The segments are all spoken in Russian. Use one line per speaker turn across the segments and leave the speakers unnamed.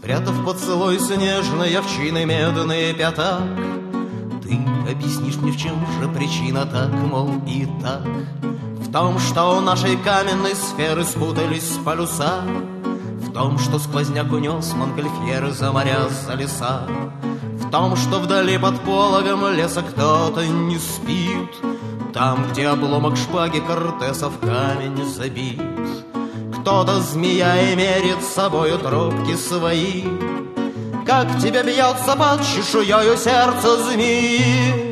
Спрятав поцелуй снежной овчины медный пятак, ты объяснишь мне, в чем же причина так, мол, и так? В том, что у нашей каменной сферы спутались полюса, в том, что сквозняк унес Монгольфьеры за моря, за леса, в том, что вдали под пологом леса кто-то не спит, там, где обломок шпаги Кортеса в камень забит. Кто-то, змея, и мерит собою тропки свои. Как тебе бьется под чешуёю сердце змеи.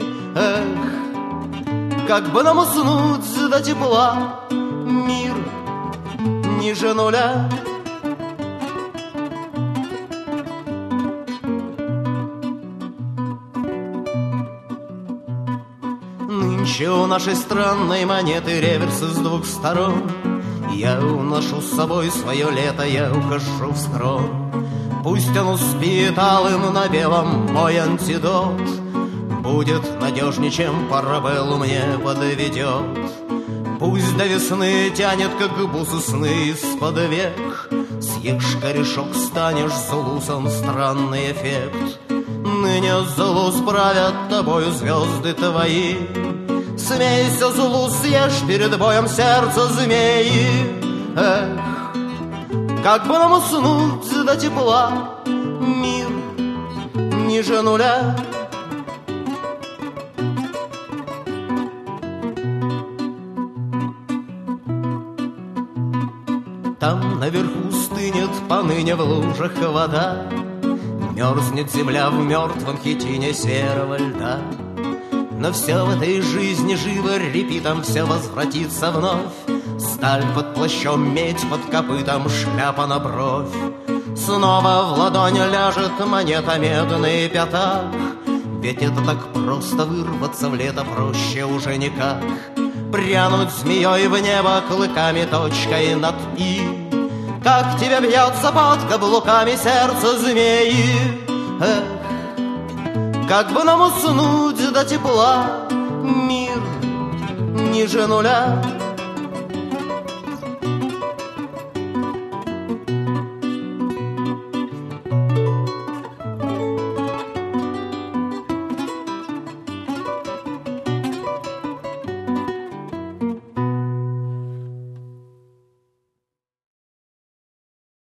Эх, как бы нам уснуть до тепла, мир ниже нуля. Нынче у нашей странной монеты реверсы с двух сторон. Я уношу с собой свое лето, я ухожу в схрон. Пусть он успеет алым на белом, мой антидот будет надежнее, чем парабеллу мне подведет. Пусть до весны тянет, как бусы сны из-под век. Съешь корешок, станешь зулусом, странный эффект. Ныне зулу справят тобою звезды твои. Смейся, зулу, съешь перед боем сердце змеи. Эх, как бы нам уснуть до тепла, мир ниже нуля. Там наверху стынет поныне в лужах вода, мерзнет земля в мертвом хитине серого льда. Но все в этой жизни живо репитом, все возвратится вновь. Сталь под плащом, медь под копытом, шляпа на бровь. Снова в ладонь ляжет монета, медный пятак. Ведь это так просто, вырваться в лето проще уже никак. Прянуть змеей в небо клыками, точкой над «и». Как тебе бьется под каблуками сердце змеи. Эх, как бы нам уснуть до тепла, мир ниже нуля.